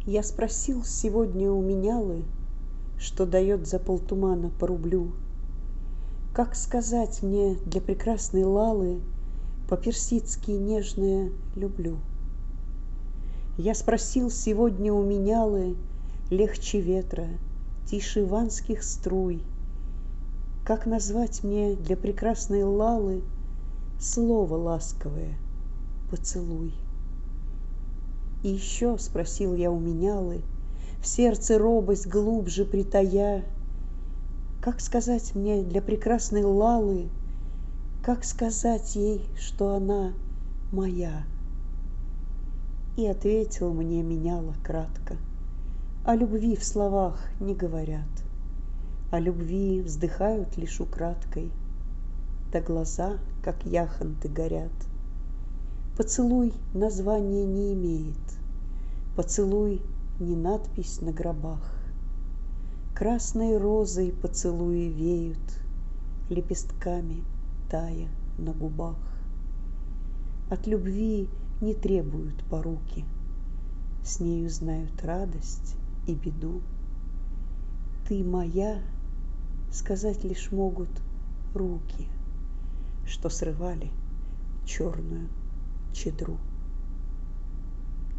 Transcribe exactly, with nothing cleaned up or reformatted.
Я спросил сегодня у менялы, что дает за полтумана по рублю. Как сказать мне для прекрасной Лалы по-персидски нежное «люблю»? Я спросил сегодня у менялы, легче ветра, тише ванских струй, как назвать мне для прекрасной Лалы слово ласковое «поцелуй». И еще спросил я у менялы, в сердце робость глубже притая, как сказать мне для прекрасной Лалы, как сказать ей, что она моя? И ответил мне меняла кратко: о любви в словах не говорят, о любви вздыхают лишь украдкой, да глаза, как яхонты, горят. Поцелуй названия не имеет, поцелуй не надпись на гробах. Красной розой поцелуи веют, лепестками тая на губах. От любви не требуют поруки, с нею знают радость и беду. Ты моя сказать лишь могут руки, что срывали черную чедру.